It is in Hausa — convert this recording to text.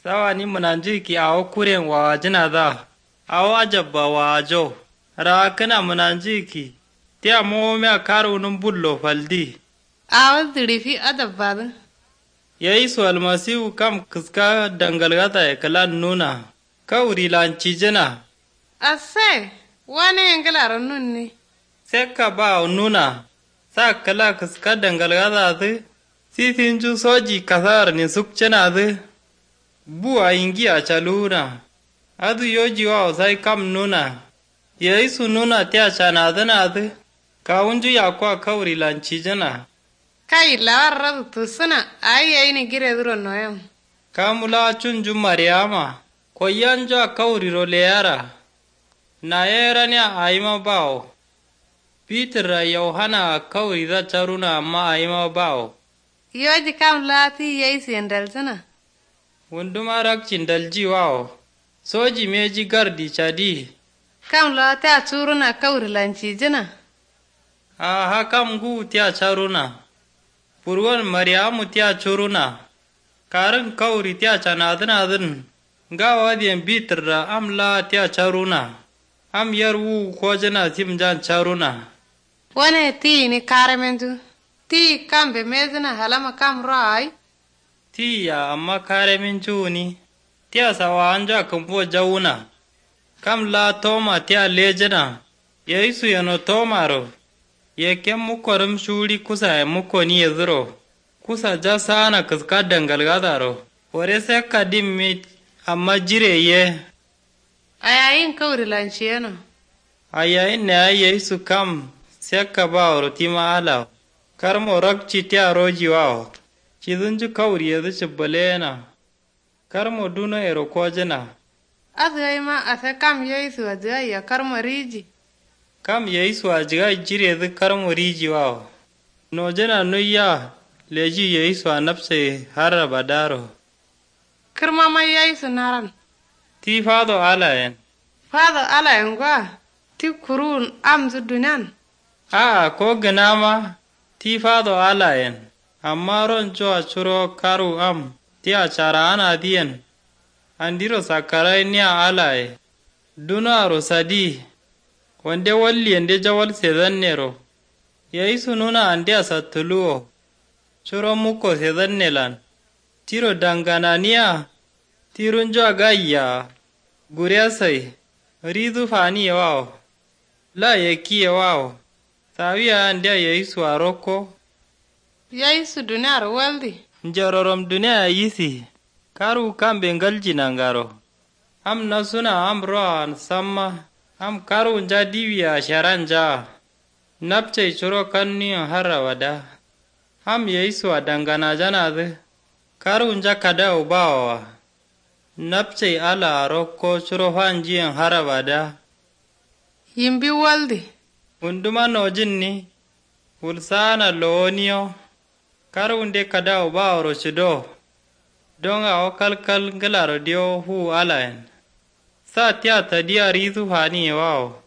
Sawa ni munanjiki awo kuren wa jina da, awo ajabba wa ajo, ra kana munanjiki, tia mo me akaru num bullo faldi. Awo zirifi adabbadin. Yesu almasihu kam kiska dangalgata e kalan nuna, kauri lanci jina. Ase, wani yangilar nunni. Sekka ba nuna, sa kala kiska dangalgata zi, sisinju soji kasar ni sukcina zi. Buwa ingi a caluna, adu yoji wa sai kam nuna, Yesu nuna tia cana zina zi, kawunju ya kwa kauri lanci jina. Kai lawar rabu tusuna, ayi yayi ni gire duro noyam. Kamula chunju Mariama, koyanjo kauriro leara, na yera ni aima bao. Peter Yohana kauri da charuna amma aima bao. Yoji kam lati yayi siyandal zina. Wunduma rakcin dalji wao, soji meji gardi chadi. Kam lati a turuna kauri lanci jina. Aha kam gu tia charuna. Purwan Mariamu tia churuna. Karin kauri tia chanadin. Gawa diyan bitir amla tia charuna. Am yarwu kojana timjan charuna. Wane ti ni karementu. Ti kambe mezina halama kam rai. Ti ya amma karemin chuni. Tia sawa anja kumpo jauna. Kam la toma tia lejana. Yesu yano tomaro. Yeke mukorum shuri kusa mukoni yezuro. Kusa jasana kiska dangalgadaro. Ore seka dimmi amma jire ye. Ayayin kauri lanci yana. Ayayin ne ay Yesu kam seka ba orotima ala. Karmo rakci tia roji wao. Chidunju kauri yedu chibalena. Karmo duno ero kojena. Azayma ase kam Yesu azaya karma riji. Kam Yesu ajiga jire du karmo riji wao. Nojena nuya leji Yesu anapse haraba daro. Kirma mai Yesu naran. Ti fado alayen. Fado alayen gwa. Ti kurun amzu dunyan. Ko ganama ti fado alayen. Amma ron a churo karu am. Ti achara ana diyen. Andiro sakarai niya alaye. Duna rosadi. Wande walli ende jawal sedannero. Yesu nuna ande asatuluo. Churo muko sedannelan. Tiro dangananiya. Tirunjo agaya. Guriasai. Ridu fani wao. La yeki wao. Sawiya ande Yesu aroko. Yesu dunar waldi. Njororom dunia yisi. Karu kambe ngalji nangaro. Am nasuna am roan samma. Am karu nja diwiya sharanja. Napche churo kanni harawada. Am Yesu adangana janade. Karu nja kada ubawa. Napche ala roko churo hanji harawada. Yimbi waldi. Unduma nojinni. Ulsana loonio. Karu nde kada ubawa rochido. Donga o kalkal ngalaro dio hu alayen. Sa tia tadia rizu hani wao.